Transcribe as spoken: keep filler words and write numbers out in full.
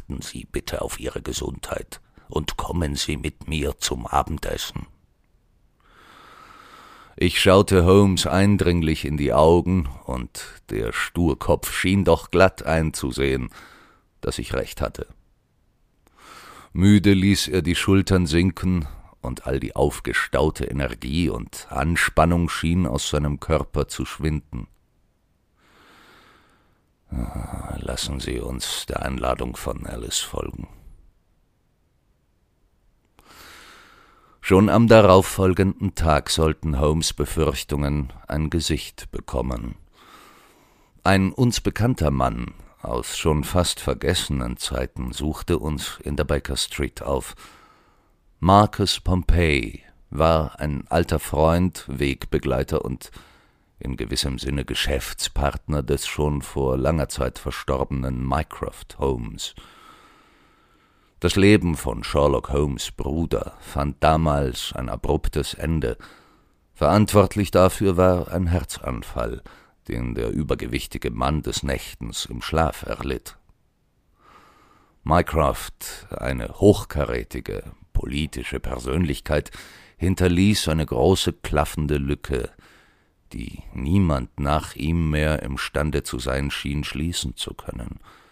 Achten Sie bitte auf Ihre Gesundheit und kommen Sie mit mir zum Abendessen.« Ich schaute Holmes eindringlich in die Augen, und der Sturkopf schien doch glatt einzusehen, dass ich recht hatte. Müde ließ er die Schultern sinken, und all die aufgestaute Energie und Anspannung schien aus seinem Körper zu schwinden. »Lassen Sie uns der Einladung von Alice folgen.« Schon am darauffolgenden Tag sollten Holmes' Befürchtungen ein Gesicht bekommen. Ein uns bekannter Mann aus schon fast vergessenen Zeiten suchte uns in der Baker Street auf. Marcus Pompey war ein alter Freund, Wegbegleiter und in gewissem Sinne Geschäftspartner des schon vor langer Zeit verstorbenen Mycroft Holmes. Das Leben von Sherlock Holmes' Bruder fand damals ein abruptes Ende. Verantwortlich dafür war ein Herzanfall, den der übergewichtige Mann des Nächtens im Schlaf erlitt. Mycroft, eine hochkarätige politische Persönlichkeit, hinterließ eine große klaffende Lücke, die niemand nach ihm mehr imstande zu sein schien, schließen zu können.